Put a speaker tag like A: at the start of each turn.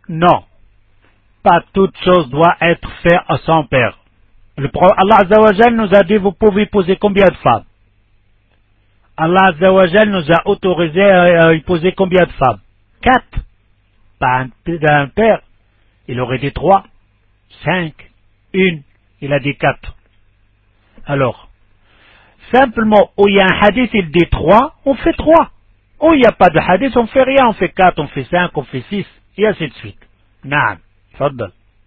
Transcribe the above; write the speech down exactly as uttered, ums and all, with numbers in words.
A: Non. Pas toute chose doit être faite à son père. Le pro... Allah Azza wa Jal nous a dit, vous pouvez épouser combien de femmes? Allah Azza wa Jal nous a autorisé à épouser combien de femmes? Quatre. Pas un, un père. Il aurait dit trois, cinq, une. Il a dit quatre. Alors, simplement, où il y a un hadith, il dit trois, on fait trois. Où il n'y a pas de hadith, on fait rien, on fait quatre, on fait cinq, on fait six, et ainsi de suite. Naam. Tfaddal.